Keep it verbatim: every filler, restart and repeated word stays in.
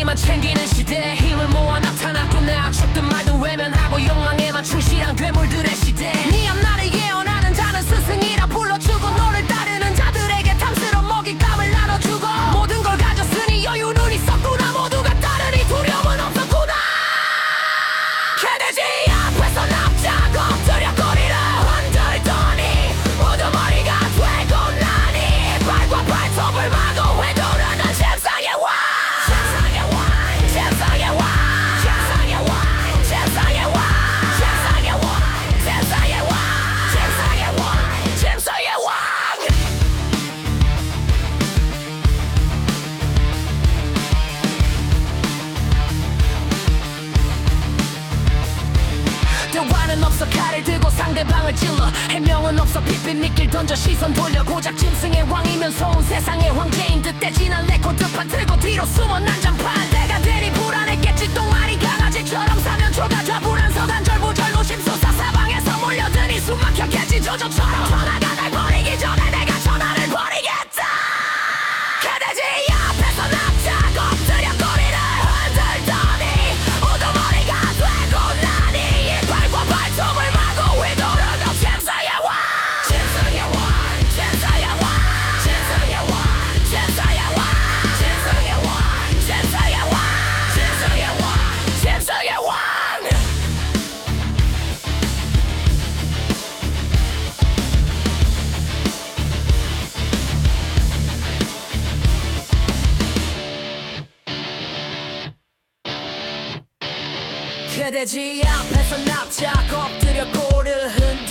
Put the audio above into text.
것만 챙기는 시대 힘을 모아 나타났구나 죽든 말든 외면하고 욕망에만 충실한 괴물들의 시대 네 앞날을 예언하는 자는 스승이라 불러주고 너를 따르는 자들에게 탐스러운 먹잇감을 나눠주고 모든 걸 가졌으니 여유는 있었구나 모두가 따르니 두려움은 없었구나 개돼지 앞에서 납작 엎드려 꼬리를 흔들더니 우두머리가 되고 나니 발과 발톱을 마구 휘두르는 세상의 왕 세상의 왕 세상의 왕 세상의 왕 세상의 왕 세상의 왕 세상의 왕 세상의 왕 세상의 왕 대화는 없어 칼을 들고 상대방을 찔러 해명은 없어 핏빛 미끼를 던져 시선 돌려 고작 짐승의 왕이면서 온 세상의 황제인 듯 떼지난 레코드판 들고 뒤로 숨어 난장판 내가 대리 불안했겠지 똥마리 강아지처럼 사면초가 좌불안서 간절부절로 심수사 사방에서 몰려드니 숨막혔겠지 저저처럼 전화가 날 버리기 전에 내가 전화를 버리겠다 개돼지 앞에서 납작 엎드려 꼬리를 흔들더니 우두머리가 되고 나니 이빨과 발톱을 마구 휘두르는 세상의 왕 세상의 왕 세상의 왕 세상의 왕 세상의 왕 세상의 왕 세상의 왕 세상의 왕 세상의 왕 개돼지 앞에서 납작 엎드려 꼬리를 흔들